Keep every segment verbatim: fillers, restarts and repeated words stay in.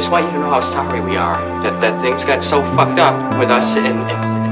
just want you to know how sorry we are that, that things got so fucked up with us and, and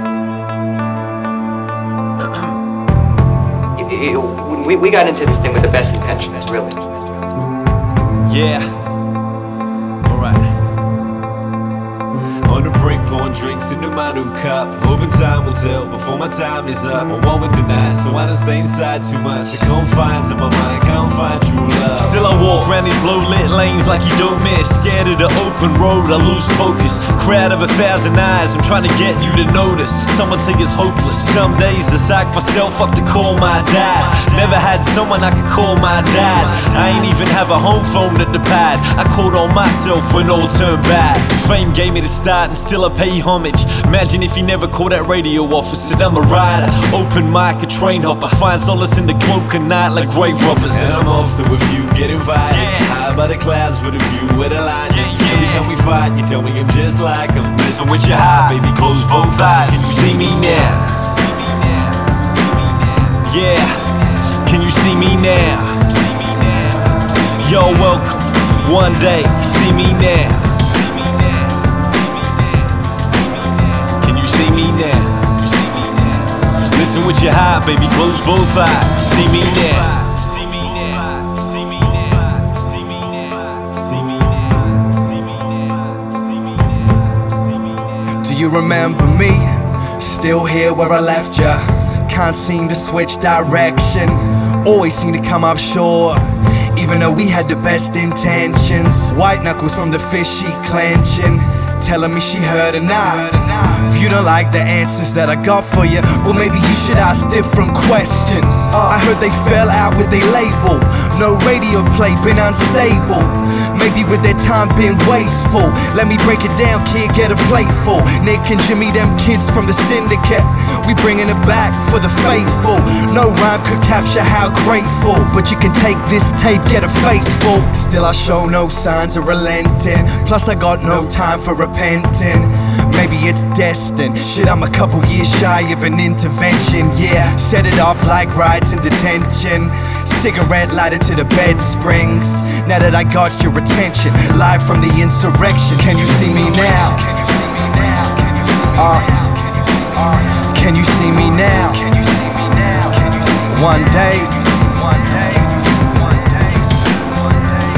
we, we got into this thing with the best intentions, really. Yeah. Alright. On the break, pouring drinks into my new cup, hoping time will tell before my time is up. I'm one with the night, so I don't stay inside too much. The confines of my mind can't find true love. Still I walk around these low lit lanes like you don't miss. Scared of the open road, I lose focus. Crowd of a thousand eyes, I'm trying to get you to notice. Someone say it's hopeless. Some days I psych myself up to call my dad. Never had someone I could call my dad. I ain't even have a home phone at the pad. I called on myself when all turned bad. Fame gave me the start and still I pay homage. Imagine if you never called that radio office. Said I'm a rider, open mic, a train hopper. Find solace in the cloak at night like grave robbers. And I'm off to a few, get invited. Yeah. High by the clouds with a view where the line. Yeah, yeah. Every time we fight, you tell me I'm just like them. Listen with your high, baby, close both eyes. Can you see me now? Yeah, can you see me now? You're welcome, one day, see me now. Can you see me now? Listen with your heart, baby, close both eyes. See me now. Do you remember me? Still here where I left ya. Can't seem to switch direction. Always seem to come up short, even though we had the best intentions. White knuckles from the fist she's clenching, telling me she heard enough. If you don't like the answers that I got for you, well maybe you should ask different questions. I heard they fell out with their label. No radio play, been unstable. Maybe with their time been wasteful. Let me break it down, kid, get a plateful. Nick and Jimmy, them kids from the syndicate. We bringing it back for the faithful. No rhyme could capture how grateful, but you can take this tape, get a face full. Still I show no signs of relenting. Plus I got no time for repenting. Maybe it's destined. Shit, I'm a couple years shy of an intervention. Yeah, set it off like rides in detention. Cigarette lighter to the bed springs. Now that I got your attention, live from the insurrection. Can you see me now? Uh, can you see me now? One day, one day, one day, one day,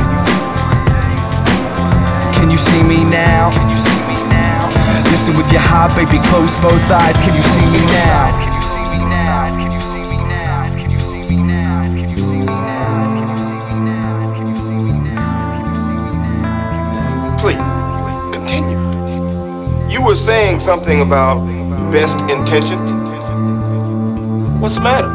can you see me now? Can you see me now? Listen with your heart, baby, close both eyes. Can you see me now? Can you see me now? Can you see me now? Can you see me now? Can you see me now? Can you see me now? Can you see me now? Please, continue. You were saying something about best intentions. What's the matter?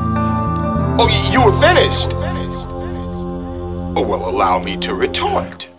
Oh, you were finished. Oh, well, allow me to retort.